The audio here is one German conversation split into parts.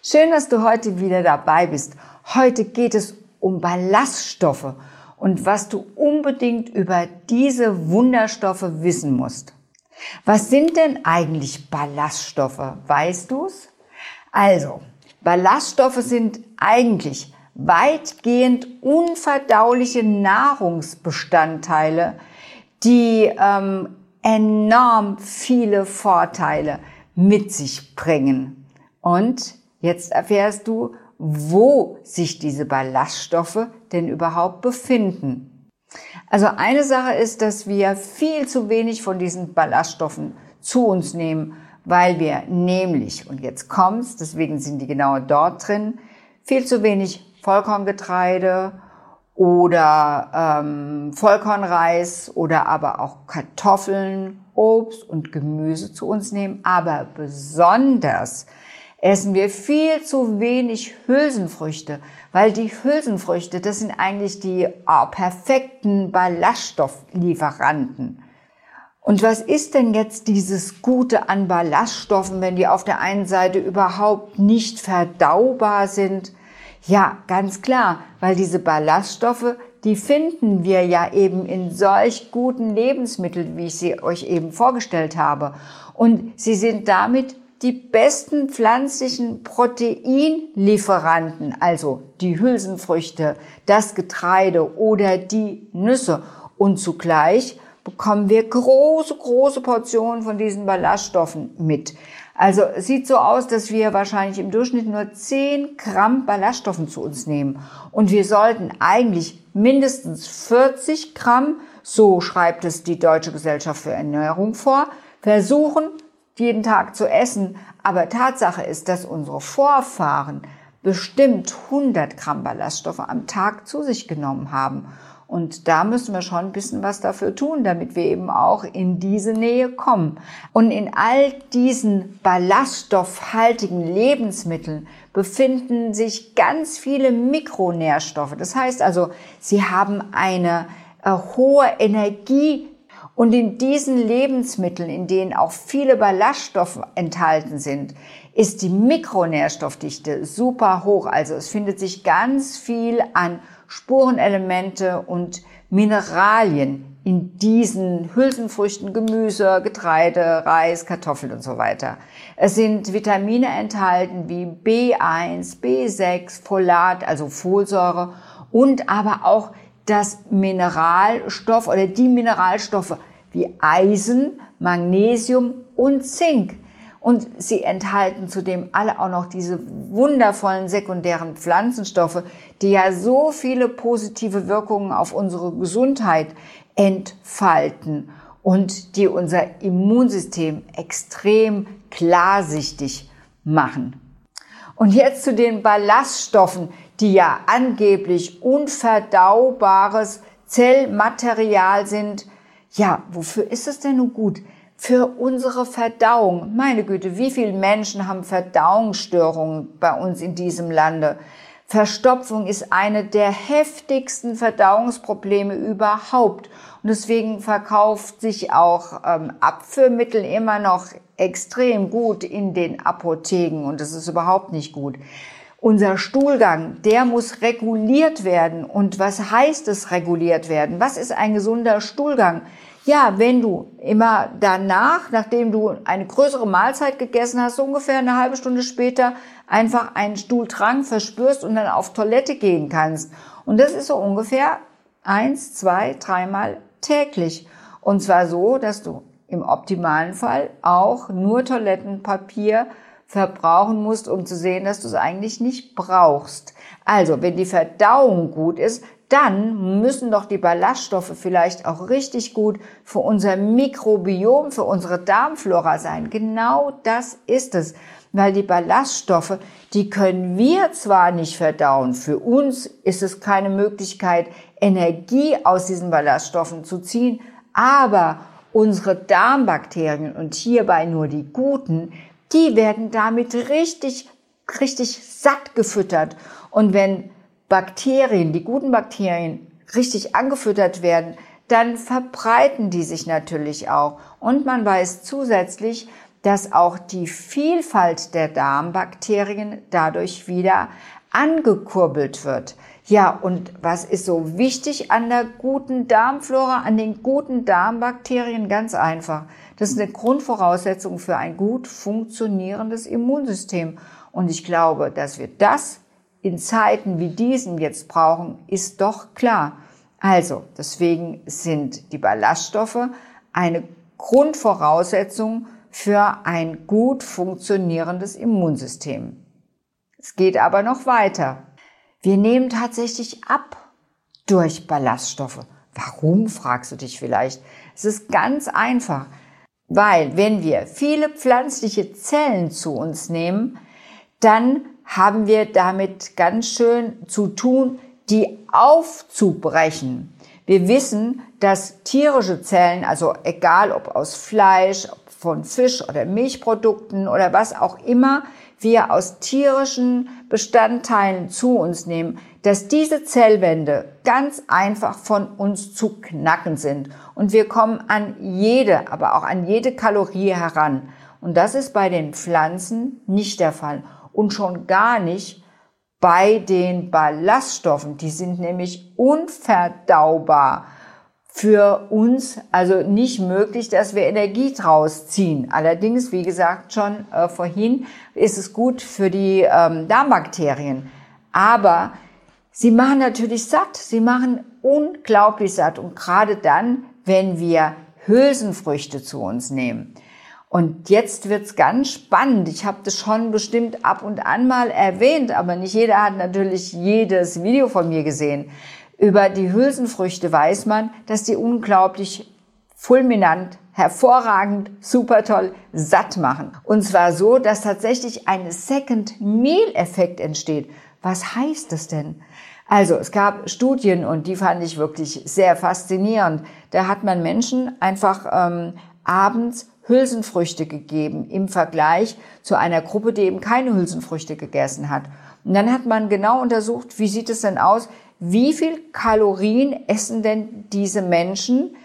Schön, dass du heute wieder dabei bist. Heute geht es um Ballaststoffe und was du unbedingt über diese Wunderstoffe wissen musst. Was sind denn eigentlich Ballaststoffe? Weißt du's? Also, Ballaststoffe sind eigentlich weitgehend unverdauliche Nahrungsbestandteile, die enorm viele Vorteile mit sich bringen. Und jetzt erfährst du, wo sich diese Ballaststoffe denn überhaupt befinden. Also eine Sache ist, dass wir viel zu wenig von diesen Ballaststoffen zu uns nehmen, weil wir nämlich, und jetzt kommt's, deswegen sind die genau dort drin, viel zu wenig Vollkorngetreide oder Vollkornreis oder aber auch Kartoffeln, Obst und Gemüse zu uns nehmen. Aber besonders essen wir viel zu wenig Hülsenfrüchte, weil die Hülsenfrüchte, das sind eigentlich die perfekten Ballaststofflieferanten. Und was ist denn jetzt dieses Gute an Ballaststoffen, wenn die auf der einen Seite überhaupt nicht verdaubar sind? Ja, ganz klar, weil diese Ballaststoffe, die finden wir ja eben in solch guten Lebensmitteln, wie ich sie euch eben vorgestellt habe. Und sie sind damit die besten pflanzlichen Proteinlieferanten, also die Hülsenfrüchte, das Getreide oder die Nüsse. Und zugleich bekommen wir große Portionen von diesen Ballaststoffen mit. Also es sieht so aus, dass wir wahrscheinlich im Durchschnitt nur 10 Gramm Ballaststoffen zu uns nehmen. Und wir sollten eigentlich mindestens 40 Gramm, so schreibt es die Deutsche Gesellschaft für Ernährung vor, versuchen, jeden Tag zu essen. Aber Tatsache ist, dass unsere Vorfahren bestimmt 100 Gramm Ballaststoffe am Tag zu sich genommen haben. Und da müssen wir schon ein bisschen was dafür tun, damit wir eben auch in diese Nähe kommen. Und in all diesen ballaststoffhaltigen Lebensmitteln befinden sich ganz viele Mikronährstoffe. Das heißt also, sie haben eine hohe Energie. Und in diesen Lebensmitteln, in denen auch viele Ballaststoffe enthalten sind, ist die Mikronährstoffdichte super hoch. Also es findet sich ganz viel an Spurenelemente und Mineralien in diesen Hülsenfrüchten, Gemüse, Getreide, Reis, Kartoffeln und so weiter. Es sind Vitamine enthalten wie B1, B6, Folat, also Folsäure und aber auch das Mineralstoff oder die Mineralstoffe wie Eisen, Magnesium und Zink. Und sie enthalten zudem alle auch noch diese wundervollen sekundären Pflanzenstoffe, die ja so viele positive Wirkungen auf unsere Gesundheit entfalten und die unser Immunsystem extrem klarsichtig machen. Und jetzt zu den Ballaststoffen, die ja angeblich unverdaubares Zellmaterial sind. Ja, wofür ist es denn nun gut? Für unsere Verdauung. Meine Güte, wie viele Menschen haben Verdauungsstörungen bei uns in diesem Lande? Verstopfung ist eine der heftigsten Verdauungsprobleme überhaupt. Und deswegen verkauft sich auch Abführmittel immer noch extrem gut in den Apotheken. Und das ist überhaupt nicht gut. Unser Stuhlgang, der muss reguliert werden. Und was heißt es reguliert werden? Was ist ein gesunder Stuhlgang? Ja, wenn du immer danach, nachdem du eine größere Mahlzeit gegessen hast, so ungefähr eine halbe Stunde später einfach einen Stuhldrang verspürst und dann auf Toilette gehen kannst. Und das ist so ungefähr 1, 2, 3 Mal täglich. Und zwar so, dass du im optimalen Fall auch nur Toilettenpapier verbrauchen musst, um zu sehen, dass du es eigentlich nicht brauchst. Also, wenn die Verdauung gut ist, dann müssen doch die Ballaststoffe vielleicht auch richtig gut für unser Mikrobiom, für unsere Darmflora sein. Genau das ist es. Weil die Ballaststoffe, die können wir zwar nicht verdauen. Für uns ist es keine Möglichkeit, Energie aus diesen Ballaststoffen zu ziehen. Aber unsere Darmbakterien und hierbei nur die guten, die werden damit richtig satt gefüttert. Und wenn Bakterien, die guten Bakterien, richtig angefüttert werden, dann verbreiten die sich natürlich auch. Und man weiß zusätzlich, dass auch die Vielfalt der Darmbakterien dadurch wieder angekurbelt wird. Ja, und was ist so wichtig an der guten Darmflora, an den guten Darmbakterien? Ganz einfach. Das ist eine Grundvoraussetzung für ein gut funktionierendes Immunsystem. Und ich glaube, dass wir das in Zeiten wie diesen jetzt brauchen, ist doch klar. Also, deswegen sind die Ballaststoffe eine Grundvoraussetzung für ein gut funktionierendes Immunsystem. Es geht aber noch weiter. Wir nehmen tatsächlich ab durch Ballaststoffe. Warum, fragst du dich vielleicht? Es ist ganz einfach, weil wenn wir viele pflanzliche Zellen zu uns nehmen, dann haben wir damit ganz schön zu tun, die aufzubrechen. Wir wissen, dass tierische Zellen, also egal ob aus Fleisch, von Fisch oder Milchprodukten oder was auch immer wir aus tierischen Bestandteilen zu uns nehmen, dass diese Zellwände ganz einfach von uns zu knacken sind. Und wir kommen an jede, aber auch an jede Kalorie heran. Und das ist bei den Pflanzen nicht der Fall. Und schon gar nicht bei den Ballaststoffen. Die sind nämlich unverdaubar für uns, also nicht möglich, dass wir Energie draus ziehen. Allerdings, wie gesagt schon vorhin, ist es gut für die Darmbakterien. Aber sie machen natürlich satt, sie machen unglaublich satt. Und gerade dann, wenn wir Hülsenfrüchte zu uns nehmen. Und jetzt wird's ganz spannend. Ich habe das schon bestimmt ab und an mal erwähnt, aber nicht jeder hat natürlich jedes Video von mir gesehen. Über die Hülsenfrüchte weiß man, dass die unglaublich fulminant, hervorragend, super toll satt machen. Und zwar so, dass tatsächlich ein Second-Meal-Effekt entsteht. Was heißt das denn? Also es gab Studien und die fand ich wirklich sehr faszinierend. Da hat man Menschen einfach abends Hülsenfrüchte gegeben im Vergleich zu einer Gruppe, die eben keine Hülsenfrüchte gegessen hat. Und dann hat man genau untersucht, wie sieht es denn aus, wie viel Kalorien essen denn diese Menschen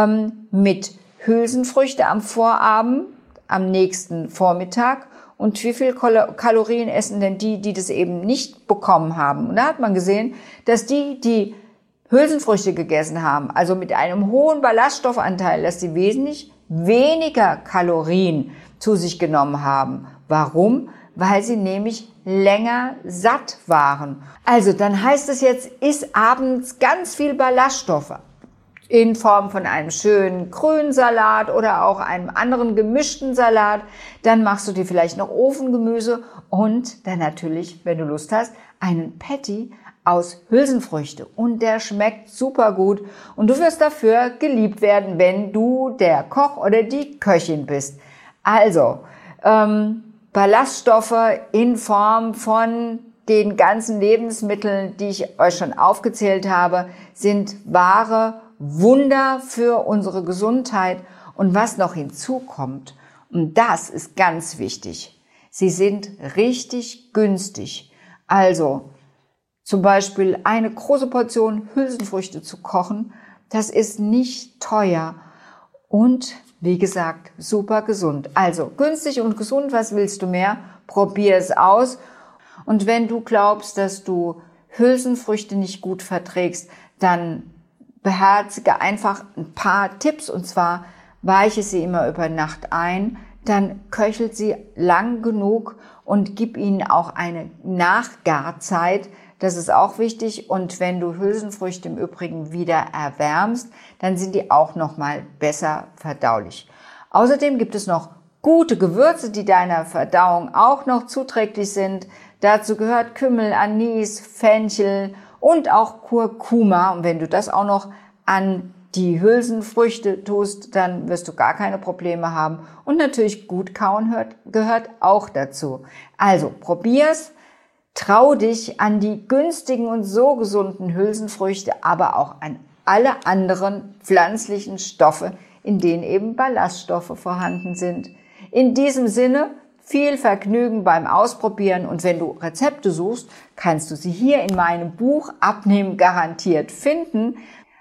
mit Hülsenfrüchte am Vorabend, am nächsten Vormittag und wie viel Kalorien essen denn die das eben nicht bekommen haben. Und da hat man gesehen, dass die Hülsenfrüchte gegessen haben, also mit einem hohen Ballaststoffanteil, dass die wesentlich weniger Kalorien zu sich genommen haben. Warum? Weil sie nämlich länger satt waren. Also dann heißt es jetzt, iss abends ganz viel Ballaststoffe in Form von einem schönen grünen Salat oder auch einem anderen gemischten Salat. Dann machst du dir vielleicht noch Ofengemüse und dann natürlich, wenn du Lust hast, einen Patty aus Hülsenfrüchte. Und der schmeckt super gut und du wirst dafür geliebt werden, wenn du der Koch oder die Köchin bist. Also, Ballaststoffe in Form von den ganzen Lebensmitteln, die ich euch schon aufgezählt habe, sind wahre Wunder für unsere Gesundheit. Und was noch hinzukommt, und das ist ganz wichtig, sie sind richtig günstig. Also zum Beispiel eine große Portion Hülsenfrüchte zu kochen, das ist nicht teuer und wie gesagt, super gesund. Also günstig und gesund, was willst du mehr? Probier es aus. Und wenn du glaubst, dass du Hülsenfrüchte nicht gut verträgst, dann beherzige einfach ein paar Tipps. Und zwar weiche sie immer über Nacht ein, dann köchelt sie lang genug und gib ihnen auch eine Nachgarzeit. Das ist auch wichtig. Und wenn du Hülsenfrüchte im Übrigen wieder erwärmst, dann sind die auch nochmal besser verdaulich. Außerdem gibt es noch gute Gewürze, die deiner Verdauung auch noch zuträglich sind. Dazu gehört Kümmel, Anis, Fenchel und auch Kurkuma. Und wenn du das auch noch an die Hülsenfrüchte tust, dann wirst du gar keine Probleme haben. Und natürlich gut kauen gehört auch dazu. Also probier's. Trau dich an die günstigen und so gesunden Hülsenfrüchte, aber auch an alle anderen pflanzlichen Stoffe, in denen eben Ballaststoffe vorhanden sind. In diesem Sinne viel Vergnügen beim Ausprobieren und wenn du Rezepte suchst, kannst du sie hier in meinem Buch Abnehmen garantiert finden.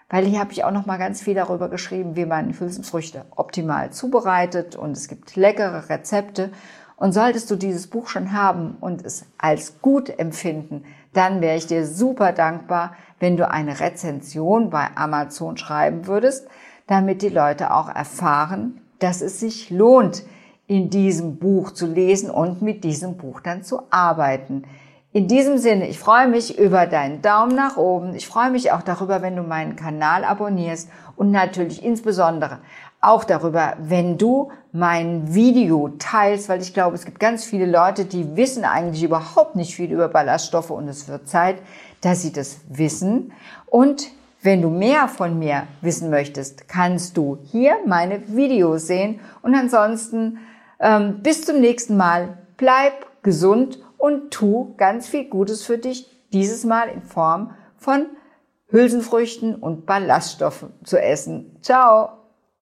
weil hier habe ich auch noch mal ganz viel darüber geschrieben, wie man Hülsenfrüchte optimal zubereitet und es gibt leckere Rezepte. Und solltest du dieses Buch schon haben und es als gut empfinden, dann wäre ich dir super dankbar, wenn du eine Rezension bei Amazon schreiben würdest, damit die Leute auch erfahren, dass es sich lohnt, in diesem Buch zu lesen und mit diesem Buch dann zu arbeiten. In diesem Sinne, ich freue mich über deinen Daumen nach oben. Ich freue mich auch darüber, wenn du meinen Kanal abonnierst und natürlich insbesondere auch darüber, wenn du mein Video teilst, weil ich glaube, es gibt ganz viele Leute, die wissen eigentlich überhaupt nicht viel über Ballaststoffe und es wird Zeit, dass sie das wissen. Und wenn du mehr von mir wissen möchtest, kannst du hier meine Videos sehen und ansonsten bis zum nächsten Mal. Bleib gesund und tu ganz viel Gutes für dich, dieses Mal in Form von Hülsenfrüchten und Ballaststoffen zu essen. Ciao!